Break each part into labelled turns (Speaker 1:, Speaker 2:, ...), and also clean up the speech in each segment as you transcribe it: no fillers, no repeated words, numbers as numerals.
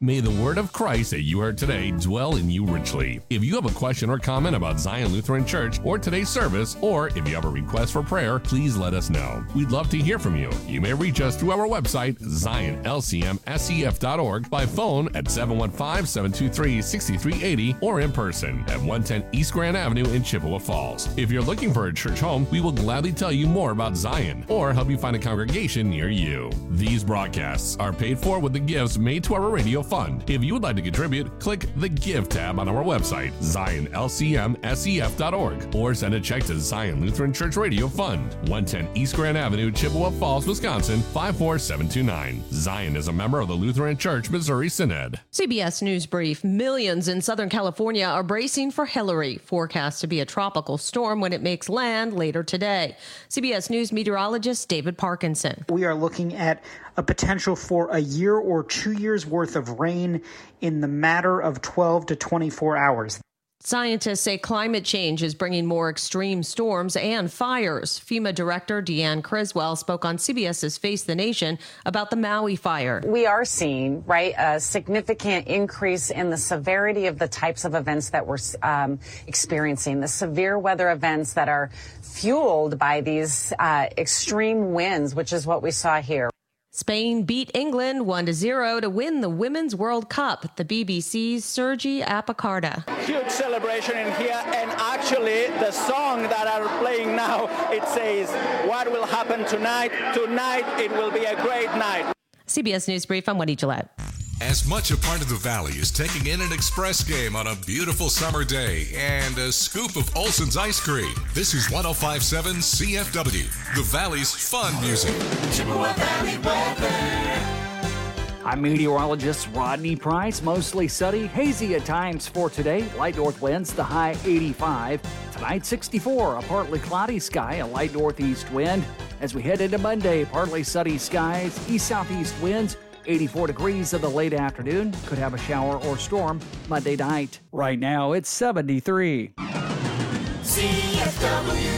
Speaker 1: May the word of Christ that you heard today dwell in you richly. If you have a question or comment about Zion Lutheran Church or today's service, or if you have a request for prayer, please let us know. We'd love to hear from you. You may reach us through our website, zionlcmsef.org, by phone at 715-723-6380, or in person at 110 East Grand Avenue in Chippewa Falls. If you're looking for a church home, we will gladly tell you more about Zion or help you find a congregation near you. These broadcasts are paid for with the gifts made to our radio fund. If you would like to contribute, click the Give tab on our website, zionlcmsef.org, or send a check to Zion Lutheran Church Radio Fund, 110 East Grand Avenue, Chippewa Falls, Wisconsin, 54729. Zion is a member of the Lutheran Church Missouri Synod.
Speaker 2: CBS News Brief. Millions in Southern California are bracing for Hillary, forecast to be a tropical storm when it makes land later today. CBS News meteorologist David Parkinson.
Speaker 3: We are looking at a potential for a year or 2 years worth of rain in the matter of 12 to 24 hours.
Speaker 2: Scientists say climate change is bringing more extreme storms and fires. FEMA Director Deanne Criswell spoke on CBS's Face the Nation about the Maui fire.
Speaker 4: We are seeing, a significant increase in the severity of the types of events that we're experiencing, the severe weather events that are fueled by these extreme winds, which is what we saw here.
Speaker 2: Spain beat England 1-0 to win the Women's World Cup. The BBC's Sergi Apicarda.
Speaker 5: Huge celebration in here, and actually the song that are playing now, it says, what will happen tonight? Tonight it will be a great night.
Speaker 2: CBS News Brief, I'm Wendy Gillette.
Speaker 6: As much a part of the Valley as taking in an express game on a beautiful summer day and a scoop of Olson's ice cream. This is 105.7 CFW, the Valley's fun music.
Speaker 7: Chippewa Valley weather. I'm meteorologist Rodney Price. Mostly sunny, hazy at times for today. Light north winds, the high 85. Tonight 64, a partly cloudy sky, a light northeast wind. As we head into Monday, partly sunny skies, east-southeast winds. 84 degrees in the late afternoon. Could have a shower or storm Monday night. Right now, it's 73.
Speaker 8: CFW.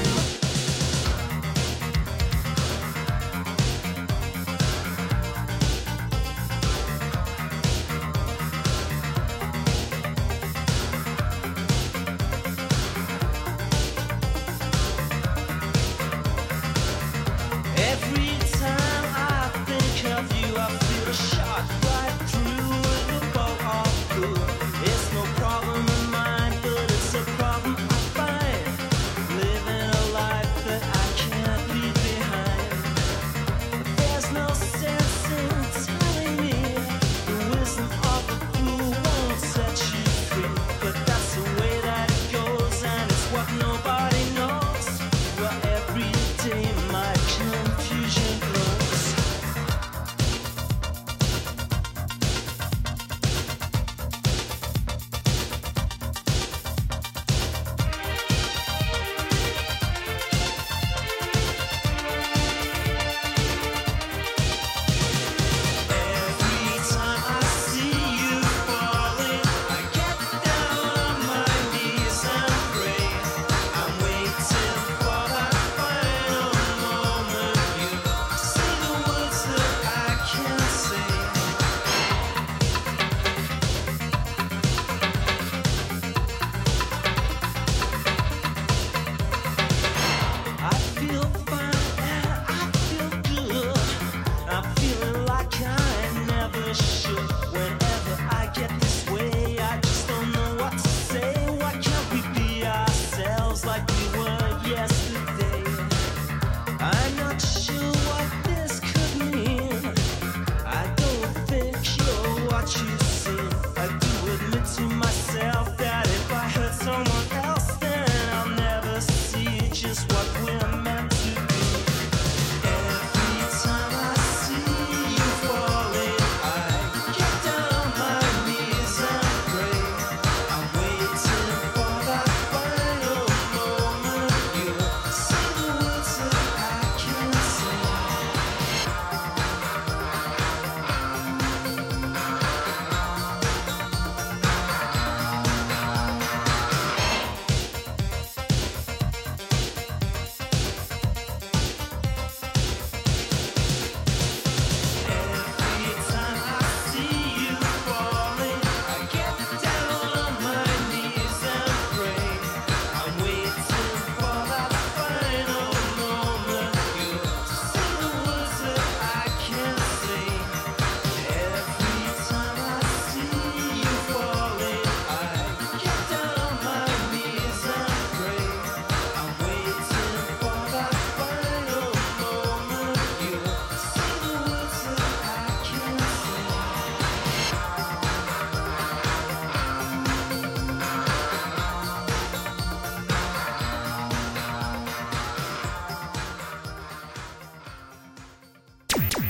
Speaker 9: It's no problem of mine, but it's a problem I find living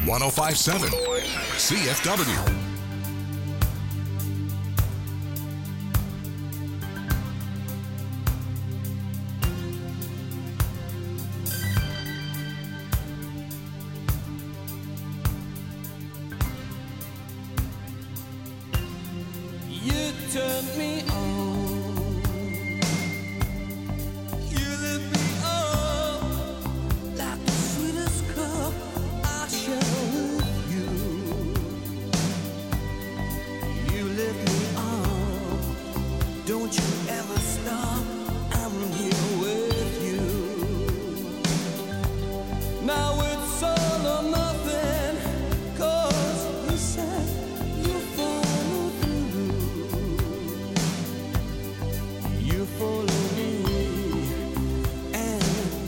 Speaker 6: 1057 CFW.
Speaker 8: You turned me on. You lit me up like the sweetest cup I share with you. You lit me up. Don't you ever stop. I'm here with you. Now it's all or nothing, 'cause you said you follow through. You follow me, and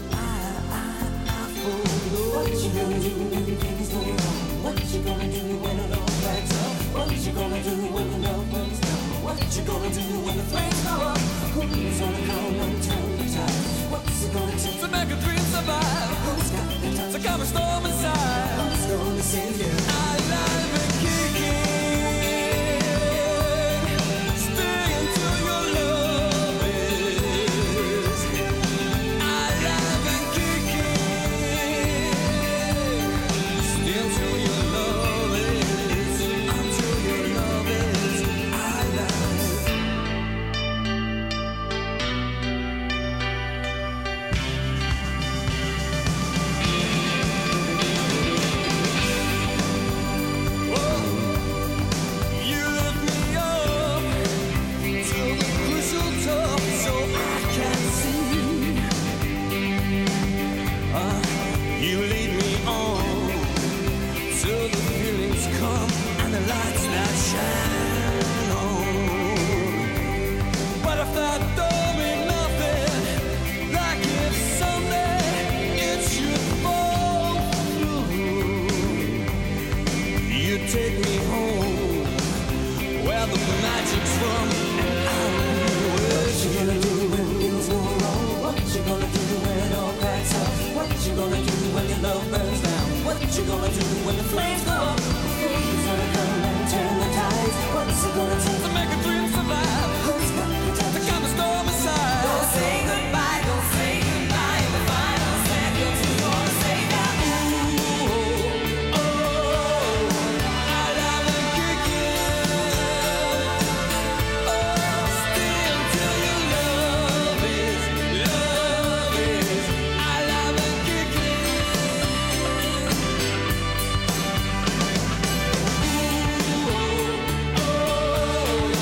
Speaker 8: I follow. What you gonna do when things go wrong? What you gonna do when it all backs up? What you gonna do when the love burns down? What you gonna do when the flames go up? Who's gonna come and turn the tide? What's it gonna take to make a dream survive? Who's got the time to calm a storm inside? Who's gonna save you? Alive and kicking, stay until your love is. Alive and kicking, stay until your love is. Until your love is alive. You lift me up to the crucial top so I can see. You lead me on till the feelings come and the lights that shine on. But if that don't mean nothing, like if someday it should fall through, you take me home where the magic's from, and I'll be with you. What you gonna do when things go wrong? What you gonna do when it all cracks up? What you gonna do when your love burns down? What you gonna do when the flames go up? Who's gonna come and turn the tides? What's it gonna take to make a dream survive? Who's got the time to calm the storm inside? Don't say goodbye, don't say goodbye. The final step, you're too gonna say that. Ooh, oh, alive and kicking. Oh, stay until your love is alive and kicking. Ooh, oh,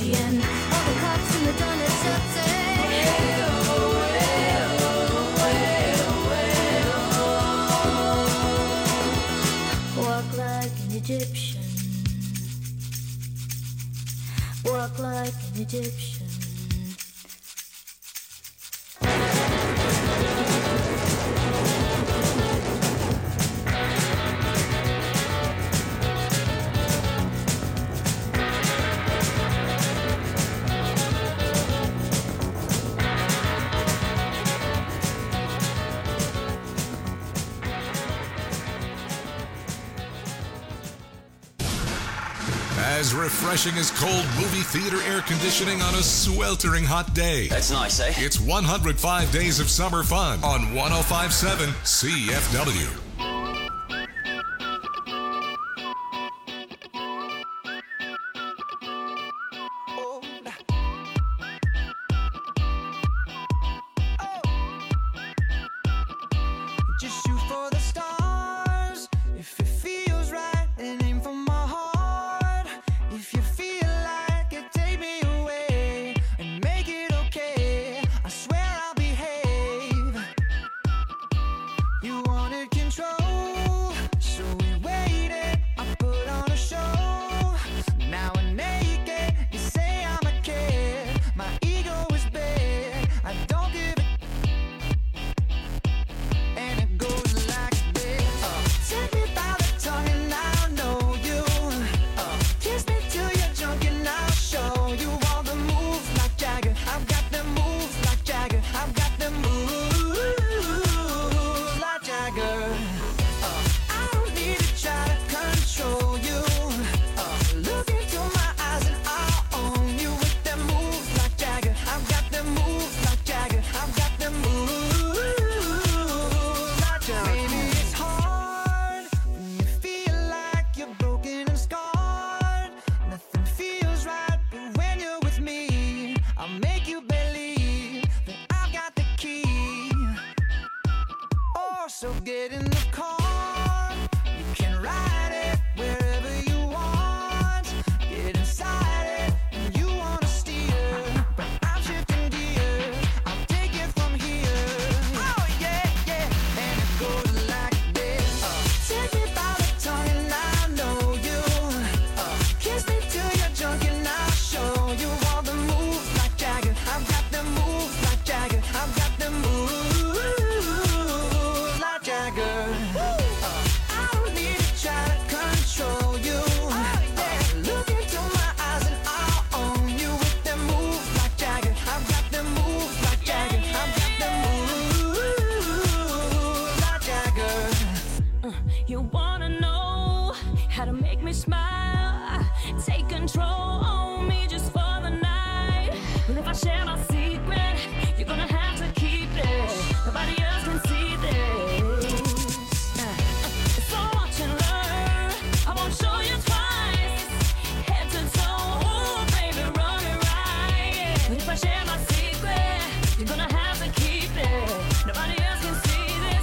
Speaker 9: and all the cops and the donut shops say, walk like an Egyptian, walk like an Egyptian.
Speaker 6: As refreshing as cold movie theater air conditioning on a sweltering hot day.
Speaker 10: That's nice, eh?
Speaker 6: It's 105 days of summer fun on 105.7 CFW.
Speaker 8: Just shoot for the stars if it feels right, and aim for my heart. If you feel like it, take me away and make it okay. I swear I'll behave. You wanted control, so we waited. I put on a show. Now we're naked. You say I'm a kid. My ego is big. I don't give a. And it goes like this. Take me by the tongue and I'll know you. Kiss me till you're drunk and I'll show you all the moves like Jagger. I've got the moves like Jagger. I've got the moves like Jagger. I don't need to try to control you. Look into my eyes and I'll own you with them moves like Jagger. I've got them moves like Jagger. I've got them moves like Jagger. Maybe it's hard when you feel like you're broken and scarred. Nothing feels right, but when you're with me, I'll make you believe that I've got the key. Oh, so get in the car. You can ride it wherever you want. Get inside it and you wanna steer, but I'm shifting gears. I'll take it from here. Oh yeah, yeah. And it goes like this. Take me by the tongue and I know you. Kiss me till you're drunk and I'll show you all the moves like Jagger. I've got the moves like Jagger. I've got the moves like Jagger. I don't need to try to control you. Look into my eyes and I'll own you with them moves like Jagger. I've got them moves like Jagger. I've got them moves like Jagger.
Speaker 9: You wanna know how to make me smile? Take control on me just for the night. But if I share my secret, you're gonna have to keep it. Nobody else can see this. So watch and learn. I won't show you twice. Head to toe, ooh, baby, run it right. But if I share my secret, you're gonna have to keep it. Nobody else can see this.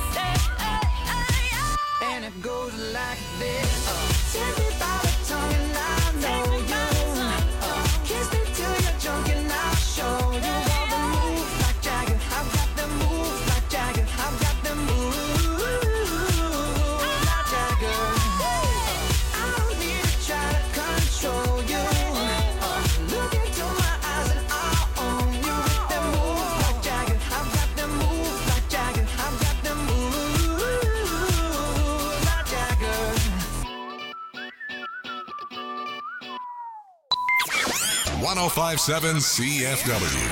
Speaker 8: And it goes like this. Take me by the tongue and I know you. Kiss me till you're drunk and I'll show you all the moves like Jagger. I've got the moves like Jagger. I've got the moves like Jagger. I don't need to try to control you. Look into my eyes and I'll own you with the moves like Jagger. I've got the moves like Jagger. I've got the moves like Jagger.
Speaker 6: 105.7 CFW.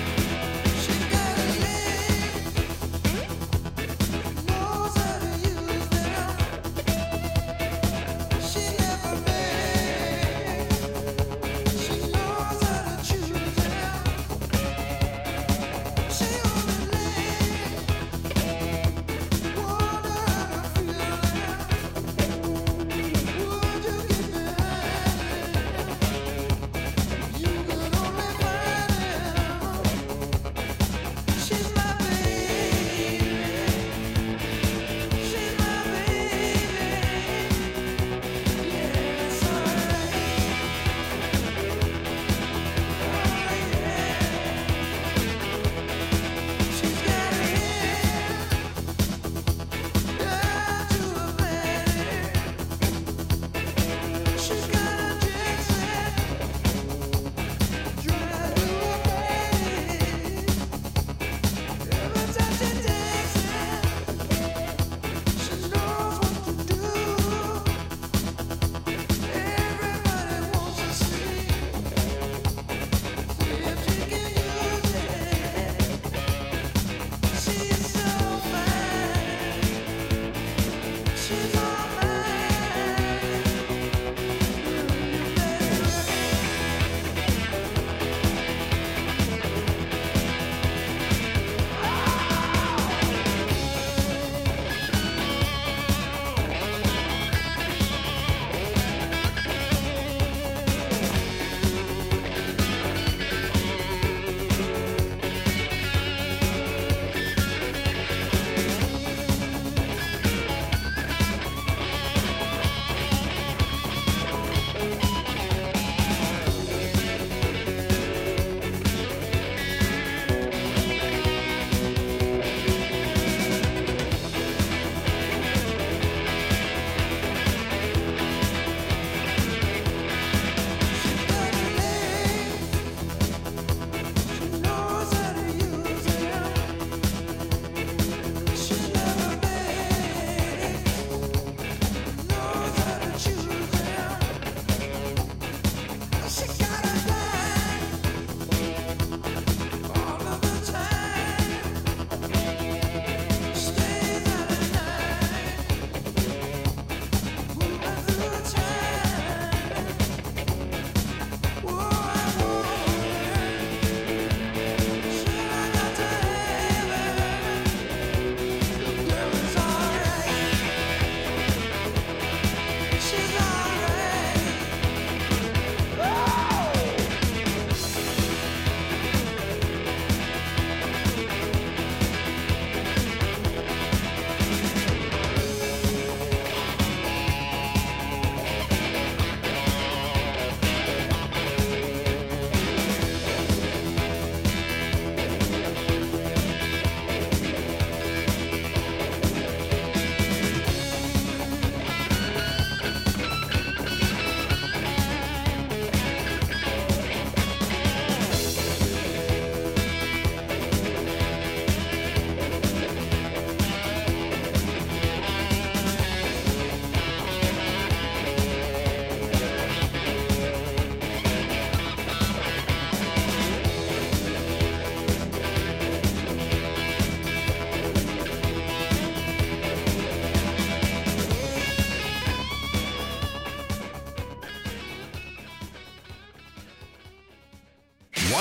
Speaker 8: She got a leg, knows how to use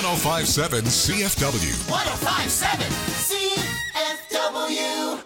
Speaker 6: 1057 CFW.
Speaker 8: 1057 CFW.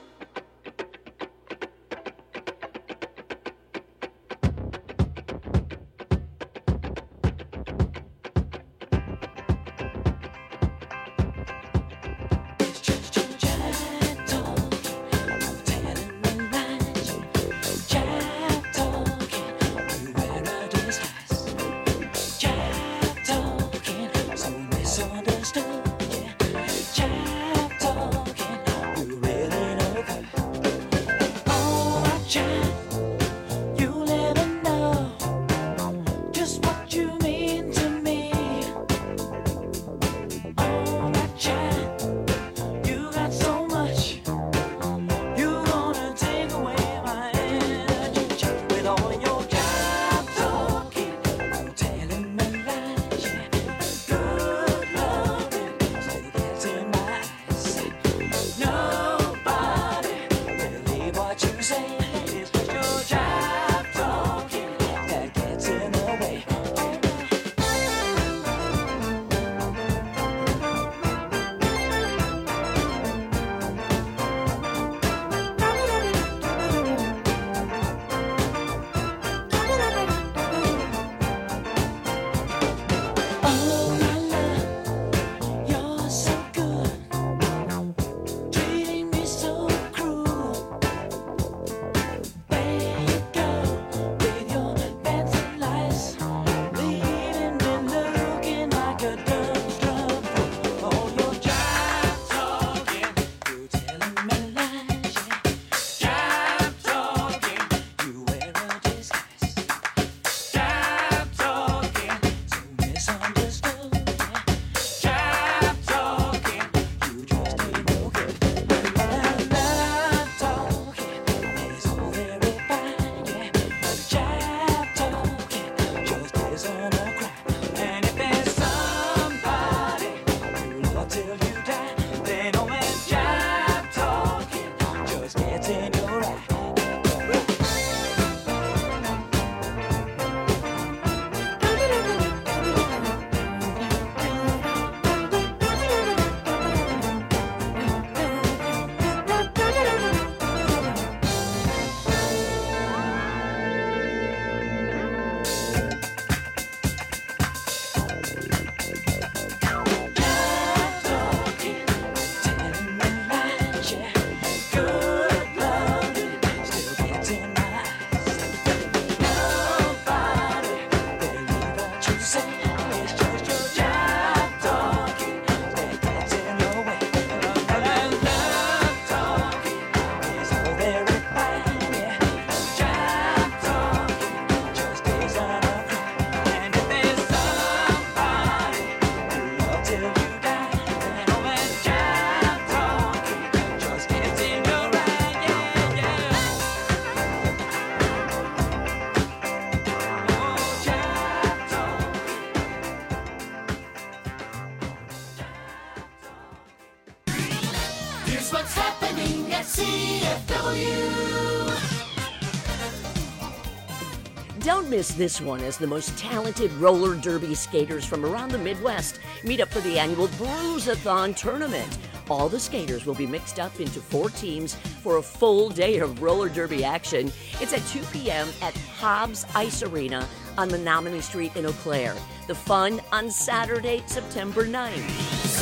Speaker 10: Don't miss this one as the most talented roller derby skaters from around the Midwest meet up for the annual Bruise-a-thon tournament. All the skaters will be mixed up into 4 teams for a full day of roller derby action. It's at 2 p.m. at Hobbs Ice Arena on Menominee Street in Eau Claire. The fun on Saturday, September 9th.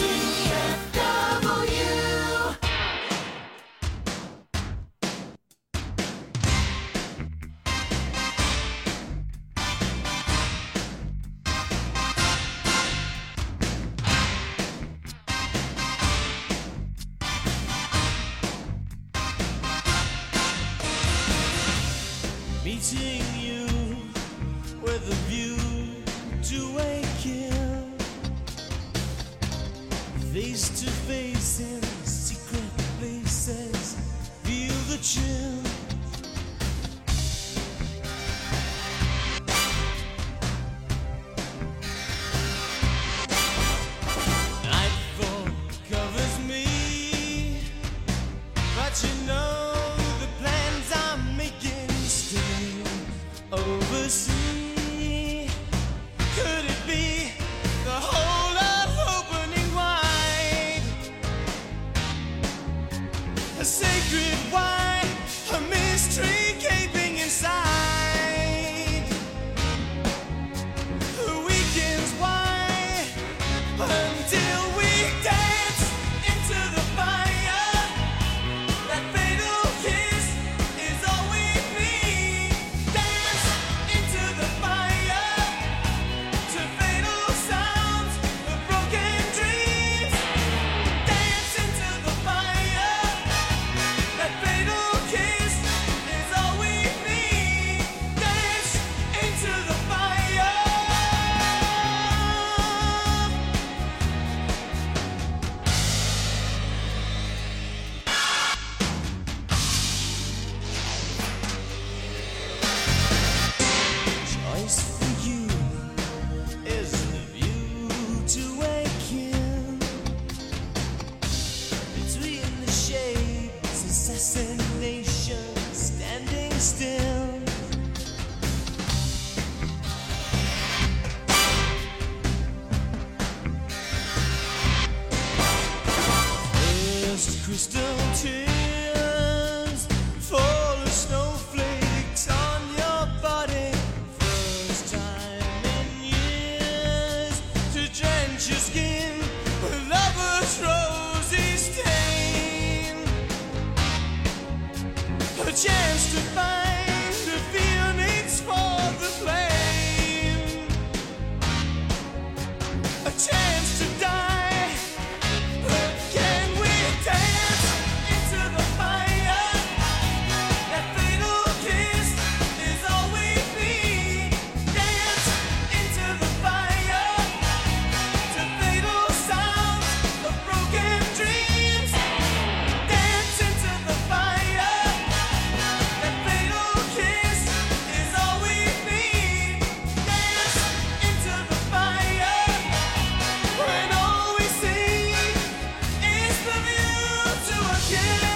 Speaker 8: CFW.
Speaker 11: Meeting you with a view to a kill, face to face in secret places, feel the chill. Nightfall covers me, but you know oversea. Could it be the whole of sacred wine, a mystery gaping inside. Weekends why until we dance into the fire. That fatal kiss is all we need. Dance into the fire to fatal sounds of broken dreams. Dance into the fire. That fatal kiss is all we need. Dance into the fire. Choice for you is the view to awaken between the shapes, assassination, standing still. First crystal tears fall as snowflakes on your body. First time in years to drench your skin with lover's rosy stain. A chance to find the phoenix for the flame. A chance to die. But can we dance into the fire? That fatal kiss is all we need. Dance into the fire to fatal sounds of broken dreams. Dance into the fire. That fatal kiss is all we need. Dance into the fire when all we see is the view to a kill.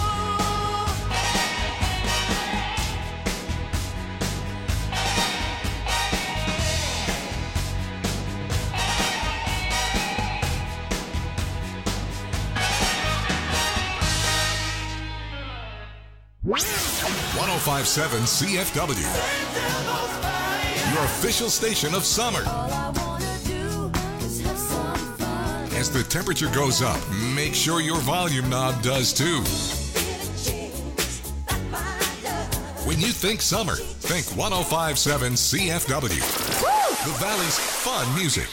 Speaker 6: 1057 CFW, your official station of summer. As the temperature goes up, make sure your volume knob does too. When you think summer, think 1057 CFW. The Valley's fun music.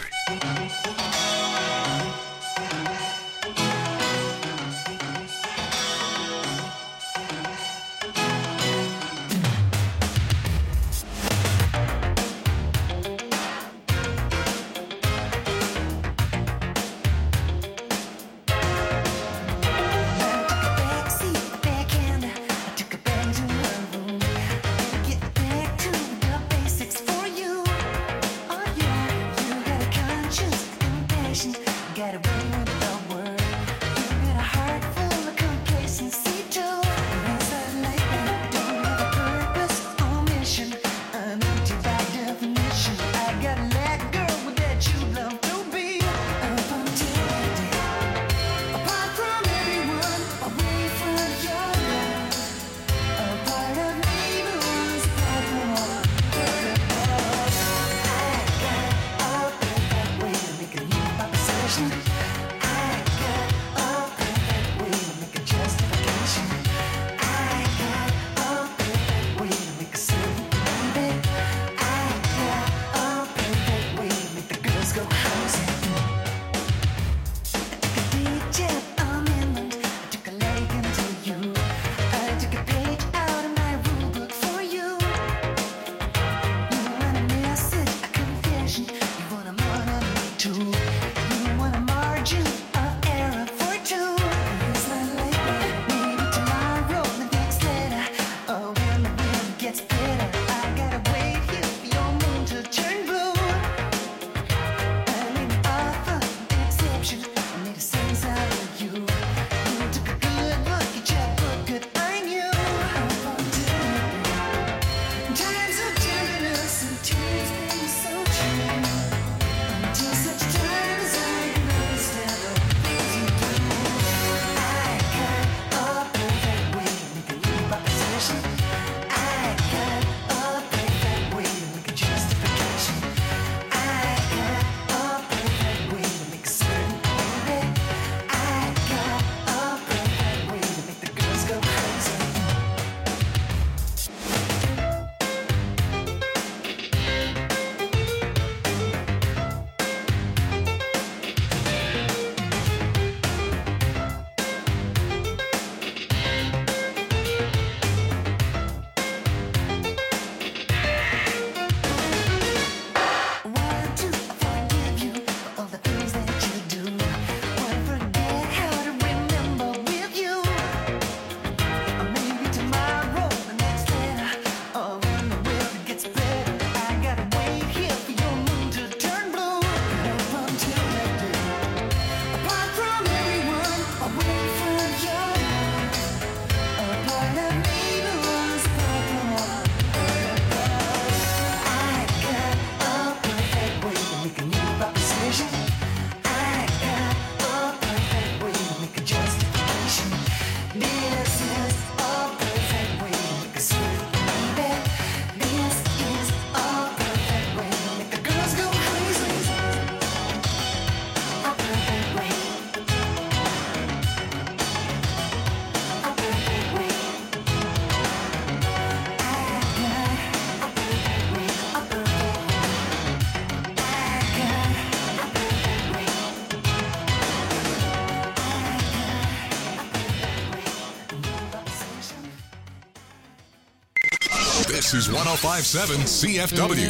Speaker 11: Basics for you. Oh, yeah, you got a conscience.
Speaker 6: This is 105.7 CFW.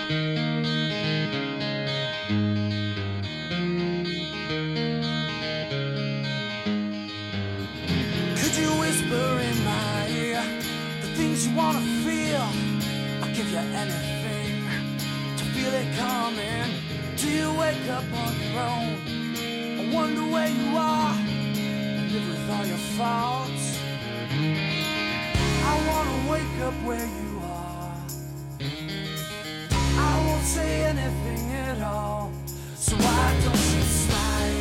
Speaker 11: Could you whisper in my ear the things you wanna feel? I'll give you anything to feel it coming. Do you wake up on your own? I wonder where you are and live with all your faults. I wanna wake up where you are. I won't say anything at all. So why don't you slide?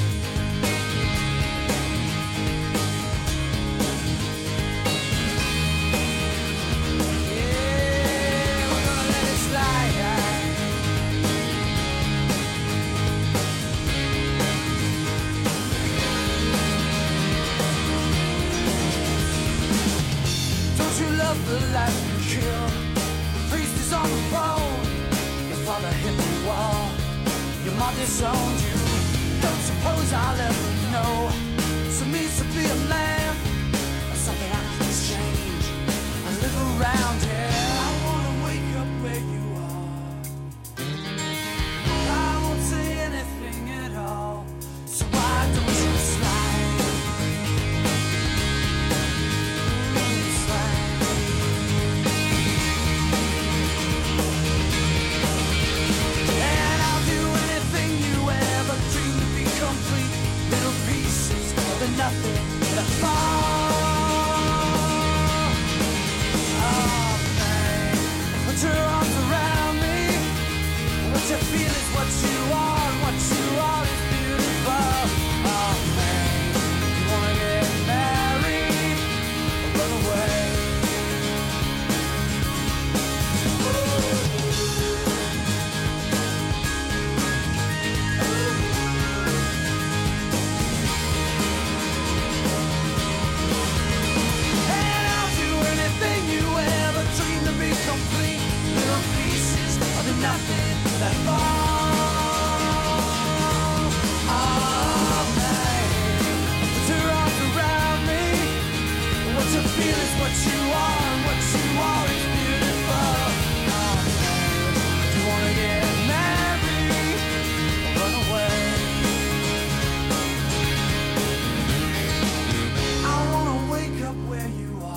Speaker 11: The life you killed, the priest is on the phone. Your father hit the wall, your mom disowned you. Don't suppose I'll ever know. So means to be a man, or something I can exchange. I live around here. I wanna wake up where you are. I won't say anything at all. So why don't you slide? Nothing that fall. Oh man, put your arms around me. What you feel is what you are, and what you are is beautiful. Oh man, you wanna get married or run away? Complete little pieces of the nothing that fall. Oh man, put your arms around me. What you feel is what you are, and what you are is beautiful. Oh man, do you wanna get married or run away? I wanna wake up where you are.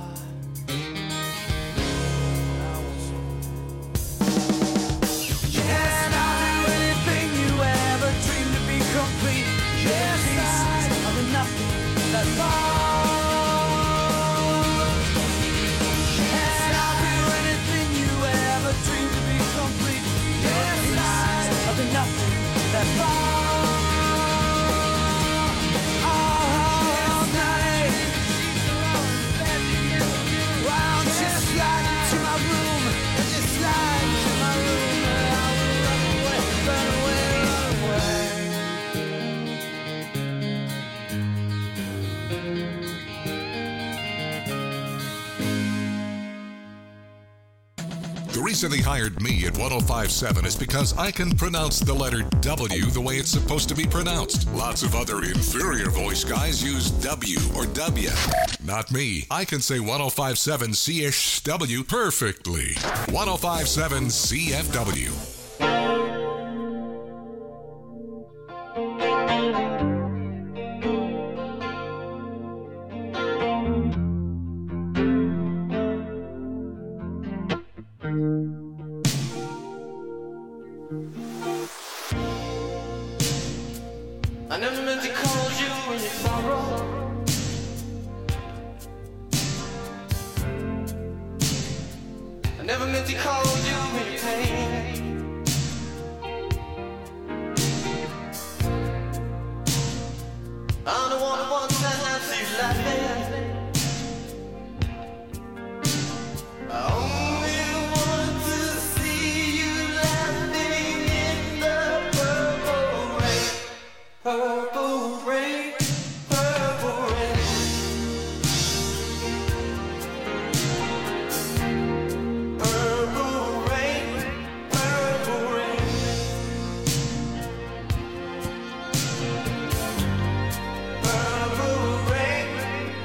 Speaker 11: That fall. Yes, I'll do anything you ever dreamed to be complete. Yes, of the nothing that fall. All night. Wow, just slide into my room. Just slide into my room. And I will run away, run away, run away.
Speaker 6: The reason they hired me at 105.7 is because I can pronounce the letter W the way it's supposed to be pronounced. Lots of other inferior voice guys use W or W. Not me. I can say 105.7 CFW perfectly. 105.7 CFW.
Speaker 11: I never meant to call you in your sorrow. I never meant to call you in your pain. I'm the one who wants to have you laughing. I only want to see you laughing in the purple rain. Purple rain, purple rain. Purple rain, purple rain. Purple rain,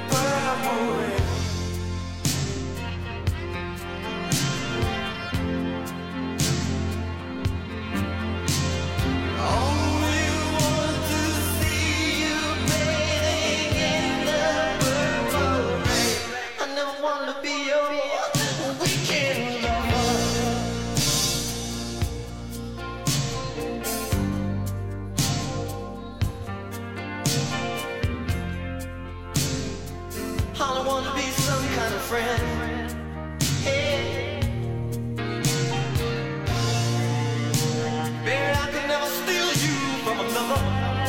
Speaker 8: All I want to be some kind of friend. Hey. Baby, I can never steal you from another.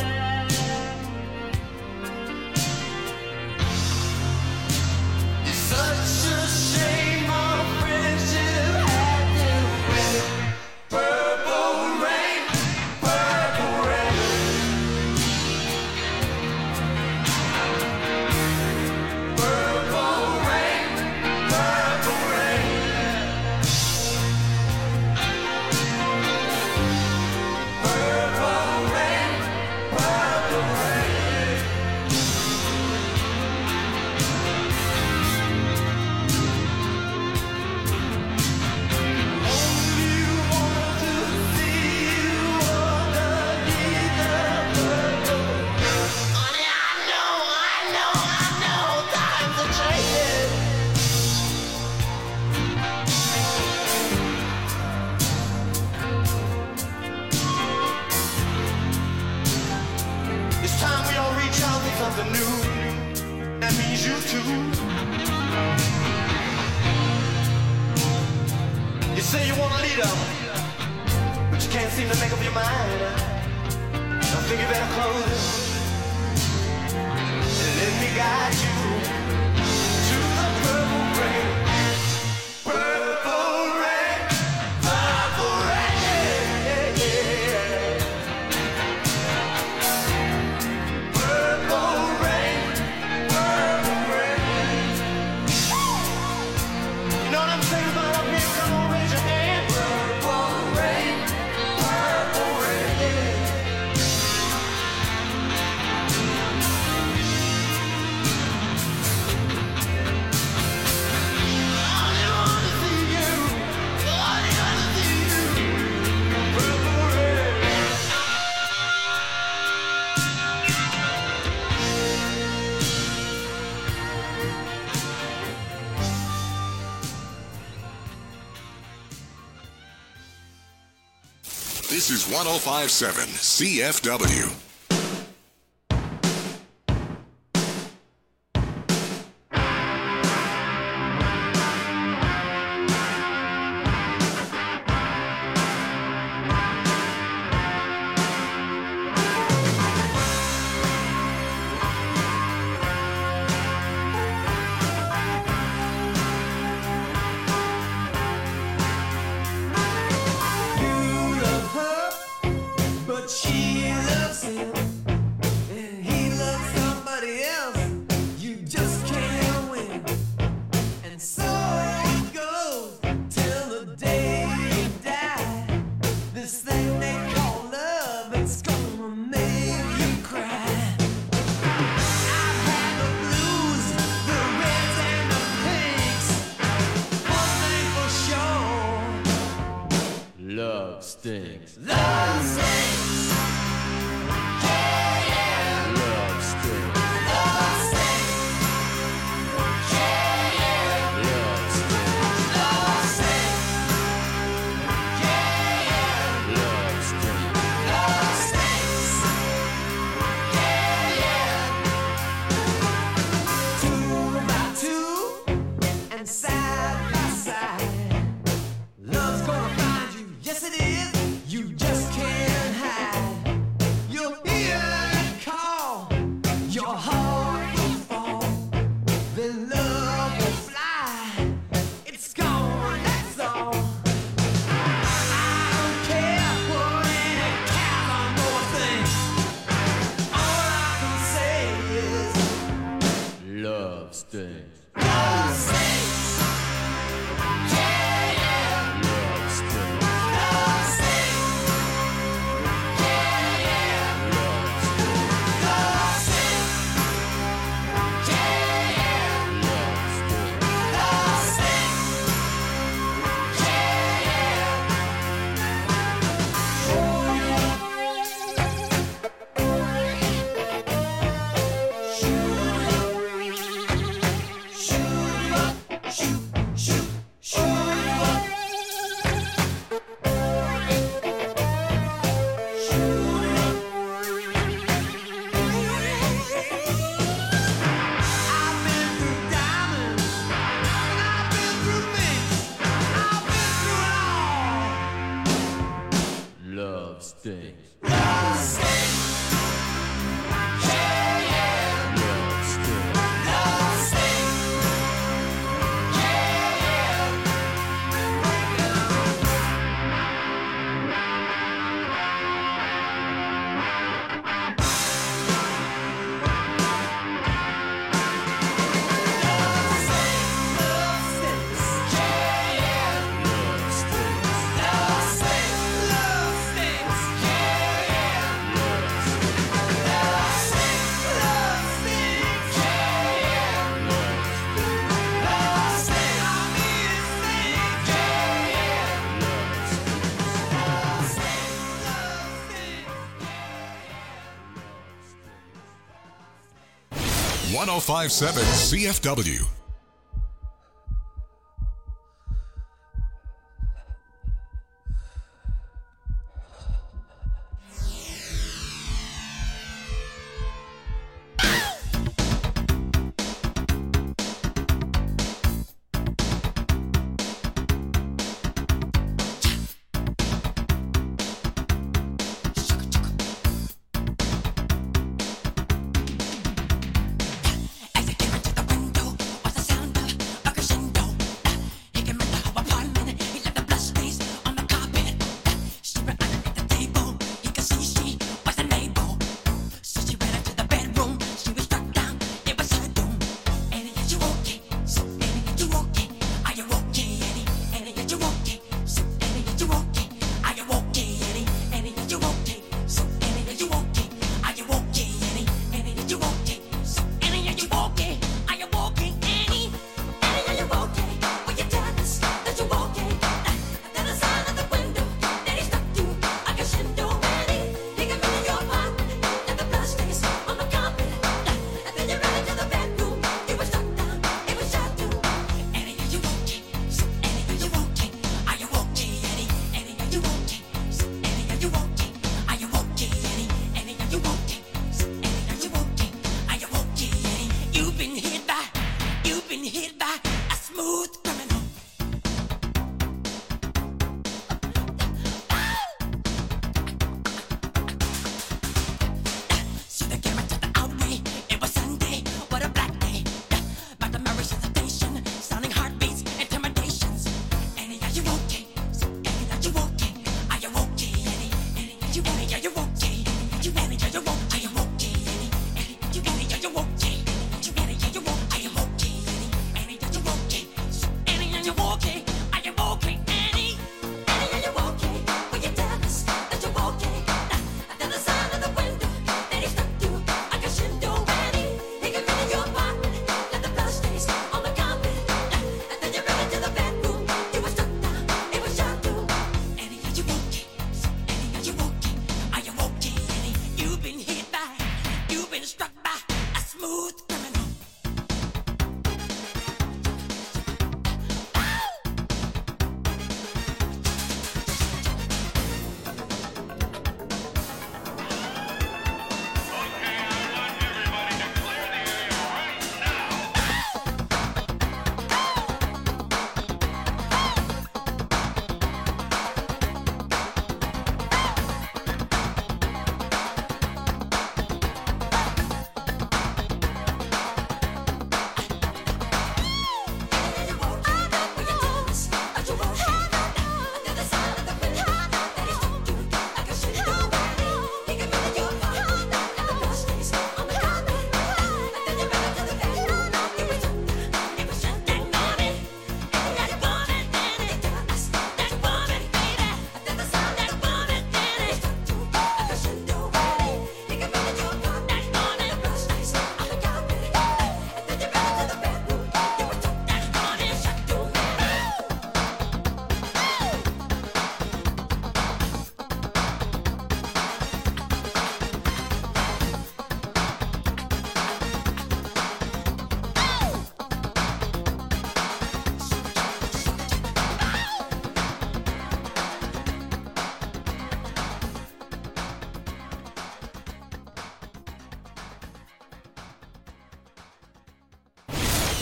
Speaker 8: It's such a shame our friendship had to end. Purple rain, purple rain. Purple rain, purple rain. Purple rain, purple rain. Only want to see you underneath the purple. Honey, I know, times are changing. It's time we all reach out for something new. That means you too. You say you want a leader, but you can't seem to make up your mind. I think you better close and let me guide you to the purple rain. Purple rain, purple rain. Purple rain, purple rain. You know what I'm saying about up here? Come on, raise your hand. Purple rain, purple rain. Only wanna see you. Only wanna see you. Purple rain.
Speaker 6: This is 1057 CFW.
Speaker 8: You love her, but she loves him, and he loves somebody else. You just can't win, and so it goes till the day you die. This thing they call love, it's gonna make you cry. I've had the blues, the reds and the pinks. One thing for sure.
Speaker 12: Love stinks.
Speaker 8: Love stinks. Yeah, yeah.
Speaker 12: Love stinks.
Speaker 8: Love stinks. Yeah, yeah.
Speaker 12: Love stinks.
Speaker 8: Love stinks. Yeah, yeah.
Speaker 12: Love stinks.
Speaker 8: Love stinks. Yeah, yeah. 2 by 2 and side by side. Love's gonna find you. Yes, it is. You just can't hide. You'll hear it call. Your heart will fall. Then love will fly. It's gone, that's all. I don't care what any cowboy thinks. All I can say is
Speaker 12: Love stinks.
Speaker 8: love stinks. Yeah, yeah.
Speaker 12: Love stinks.
Speaker 8: Love stinks. Yeah, yeah.
Speaker 12: Love stinks.
Speaker 8: Love stinks. Yeah, yeah.
Speaker 12: Love stinks.
Speaker 8: Love stinks. Yeah, yeah.
Speaker 12: stings.
Speaker 8: Love stings. Yeah, yeah.
Speaker 12: Love stings.
Speaker 8: Love stings. Yeah, yeah.
Speaker 6: 1057 CFW.
Speaker 8: As I came into the window, was a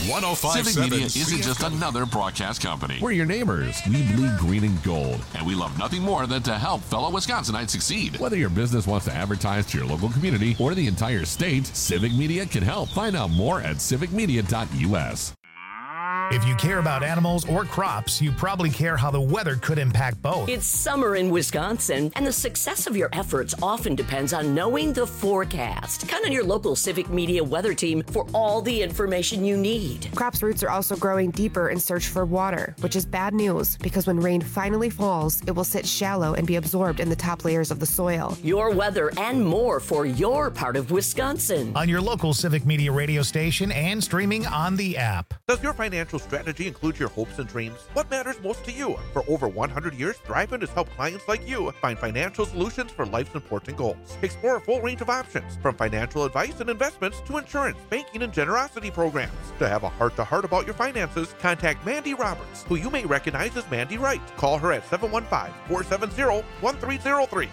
Speaker 6: 1057
Speaker 1: Civic Media isn't just another broadcast company. We're your neighbors. We bleed green and gold, and we love nothing more than to help fellow Wisconsinites succeed. Whether your business wants to advertise to your local community or the entire state, Civic Media can help. Find out more at civicmedia.us.
Speaker 13: If you care about animals or crops, you probably care how the weather could impact both.
Speaker 10: It's summer in Wisconsin, and the success of your efforts often depends on knowing the forecast. Count on your local Civic Media weather team for all the information you need.
Speaker 14: Crops' roots are also growing deeper in search for water, which is bad news because when rain finally falls, it will sit shallow and be absorbed in the top layers of the soil.
Speaker 10: Your weather and more for your part of Wisconsin.
Speaker 13: On your local Civic Media radio station and streaming on the app.
Speaker 15: Does your financial strategy include your hopes and dreams? What matters most to you? For over 100 years, Thrivent has helped clients like you find financial solutions for life's important goals. Explore a full range of options, from financial advice and investments to insurance, banking, and generosity programs. To have a heart-to-heart about your finances, contact Mandy Roberts, who you may recognize as Mandy Wright. Call her at 715-470-1303.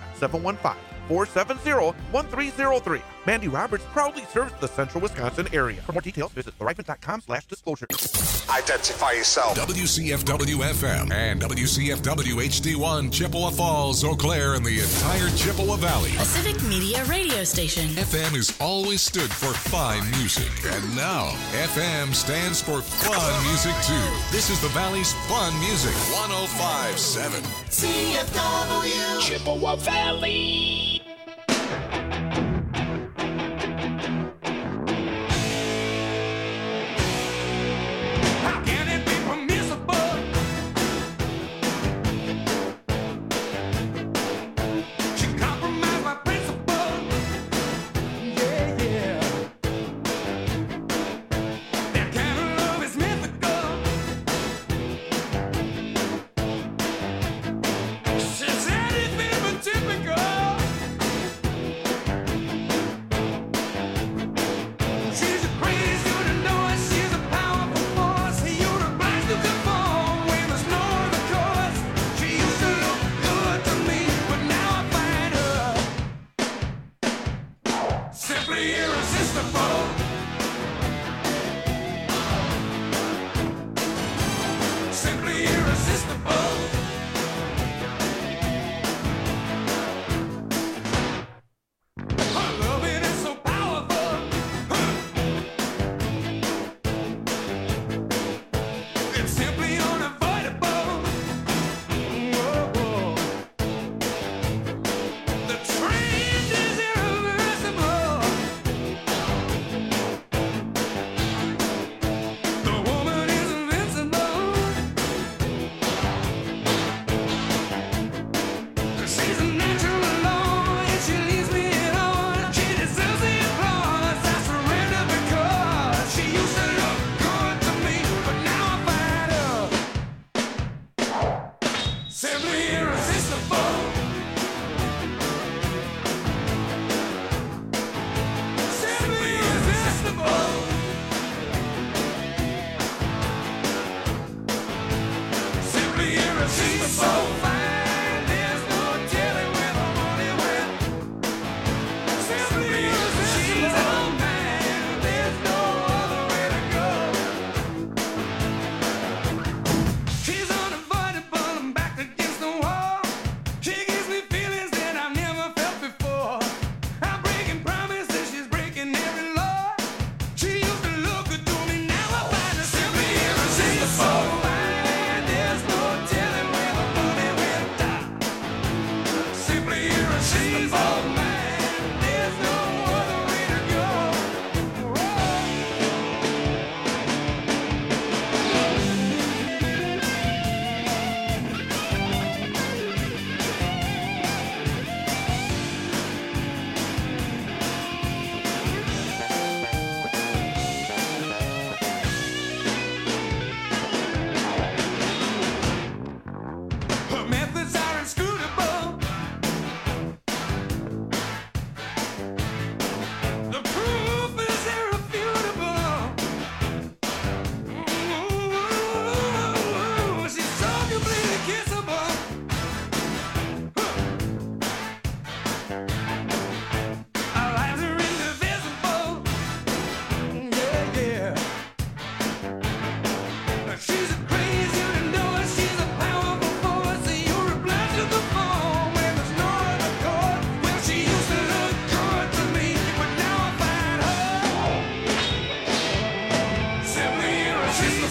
Speaker 15: 715-470-1303. Mandy Roberts proudly serves the central Wisconsin area. For more details, visit thrivent.com/disclosure.
Speaker 6: Identify yourself. WCFW-FM and WCFW HD1, Chippewa Falls, Eau Claire, and the entire Chippewa Valley.
Speaker 16: A Civic Media radio station.
Speaker 6: FM has always stood for fine music, and now FM stands for fun music too. This is the Valley's fun music. 105.7
Speaker 8: CFW Chippewa Valley.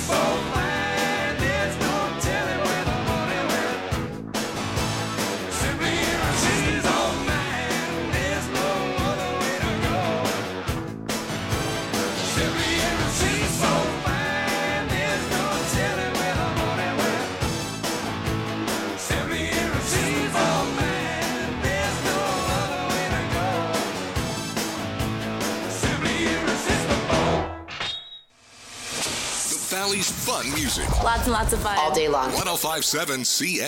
Speaker 6: Valley's fun music.
Speaker 17: Lots and lots of fun. All day long.
Speaker 6: 105.7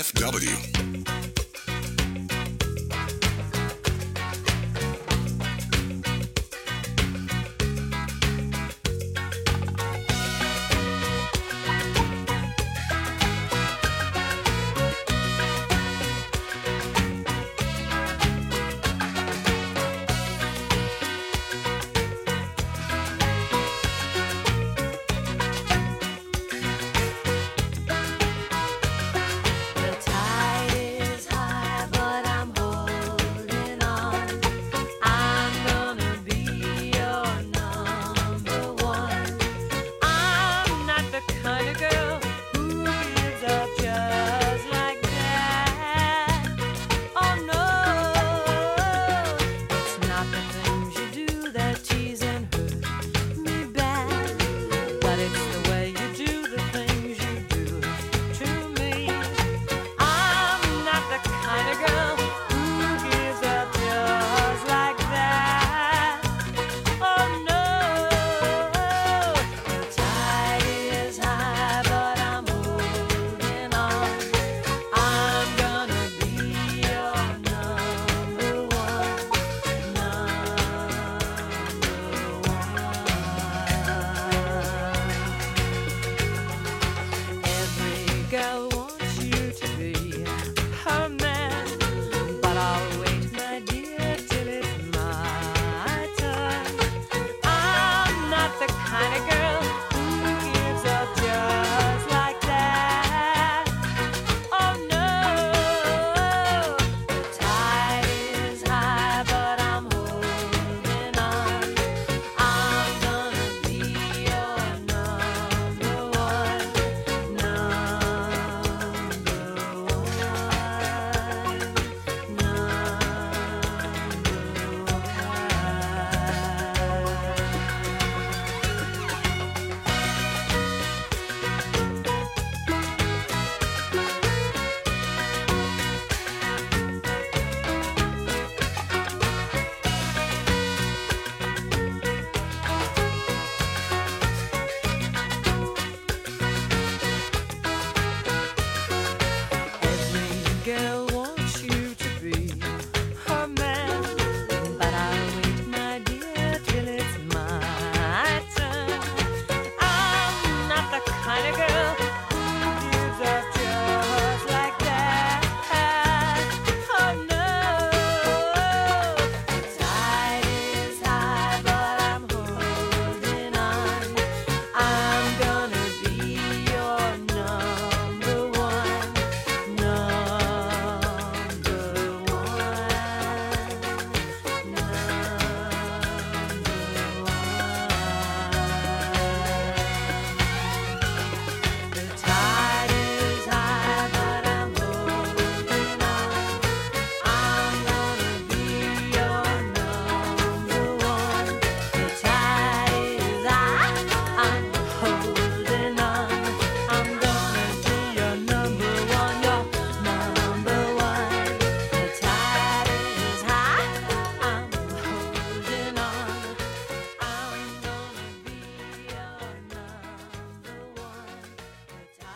Speaker 6: CFW.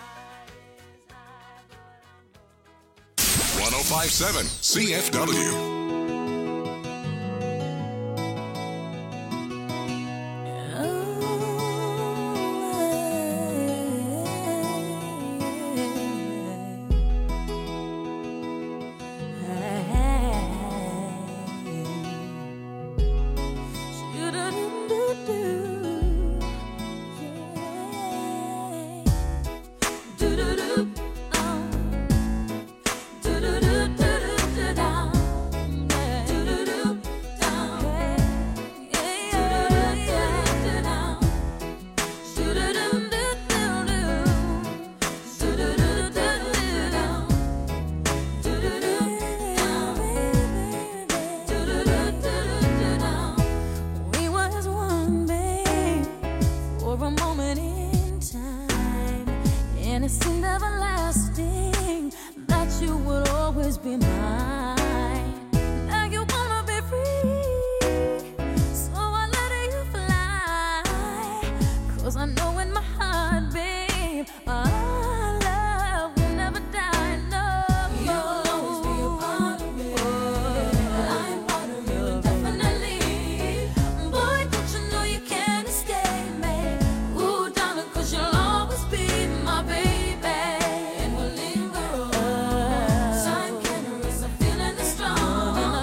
Speaker 6: CFW.